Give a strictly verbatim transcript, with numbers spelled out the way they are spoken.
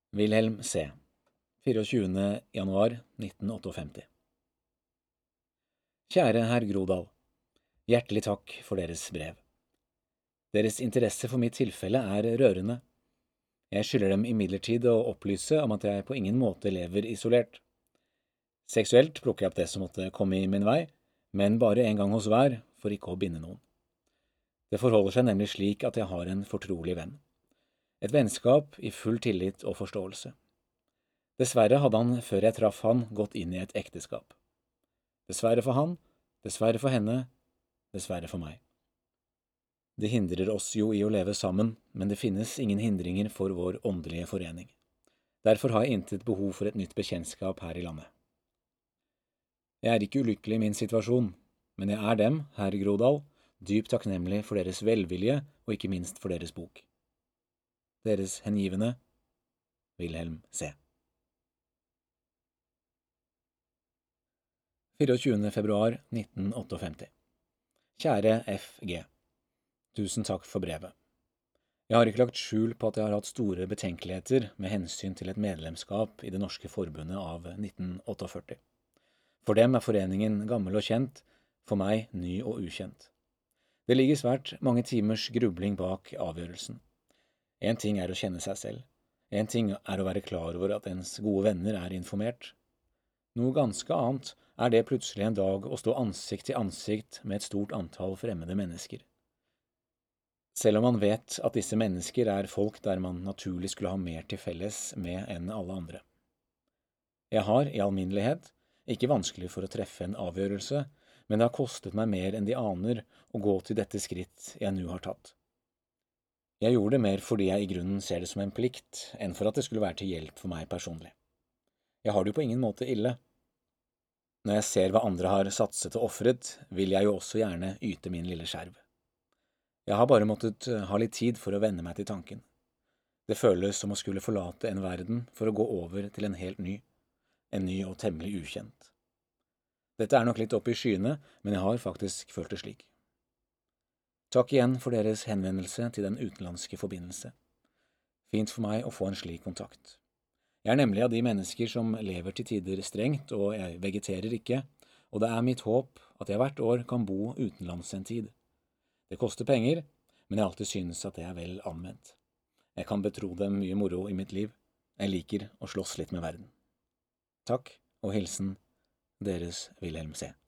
Wilhelm C. tjuefire januar nitten femtiåtte. Kjære herr Grodal, hjertelig takk for deres brev. Deres interesse for mitt tilfelle er rørende. Jeg skylder dem imidlertid å opplyse om at jeg på ingen måte lever isolert. Seksuelt plukker jeg opp det som måtte komme i min vei, men bare en gang hos hver, for ikke å binde noen. Det forholder seg nemlig slik at jeg har en fortrolig venn. Et vennskap i full tillit og forståelse. Dessverre hadde han, før jeg traff han, gått inn i et ekteskap. Dessverre for han, dessverre for henne, dessverre for meg. Det hindrer oss jo i å leve sammen, men det finnes ingen hindringer for vår åndelige forening. Derfor har jeg intet behov for et nytt bekjentskap her i landet. Jeg er ikke ulykkelig i min situasjon, men jeg er dem, herr Grodal, dypt takknemlig for deres velvilje og ikke minst for deres bok. Deres hengivende, Wilhelm C. tjuefire februar nitten femtiåtte. Kjære F G. Tusen takk for brevet. Jeg har ikke lagt skjul på at jeg har hatt store betenkeligheter med hensyn til et medlemskap i det norske forbundet av nitten førtiåtte. For dem er foreningen gammel og kjent, for meg ny og ukjent. Det ligger svært mange timers grubling bak avgjørelsen. En ting er å kjenne seg selv. En ting er å være klar over at ens gode venner er informert. Noe ganske annet er det plutselig en dag å stå ansikt til ansikt med et stort antall fremmede mennesker. Selv om man vet at disse mennesker er folk der man naturlig skulle ha mer til felles med enn alle andre. Jeg har, i alminnelighet, ikke vanskelig for å treffe en avgjørelse, men det har kostet meg mer enn de aner å gå til dette skritt jeg nå har tatt. Jeg gjorde det mer fordi jeg i grunnen ser det som en plikt, enn for at det skulle være til hjelp for meg personlig. Jeg har det jo på ingen måte ille. Når jeg ser hva andre har satset og offret, vil jeg jo også gjerne yte min lille skjerv. Jeg har bare måttet ha litt tid for å venne meg til tanken. Det føles som å skulle forlate en verden for å gå over til en helt ny, en ny og temmelig ukjent. Dette er nok litt opp i skyene, men jeg har faktisk følt det slik. Takk igjen for deres henvendelse til den utenlandske forbindelse. Fint for meg å få en slik kontakt. Jeg er nemlig av de mennesker som lever til tider strengt, og jeg vegeterer ikke, og det er mitt håp at jeg hvert år kan bo utenlands en tid. Det koster penger, men jeg alltid synes at det er vel anvendt. Jeg kan betro dem mye moro i mitt liv. Jeg liker å slåss litt med verden. Takk og hilsen, deres Wilhelm C.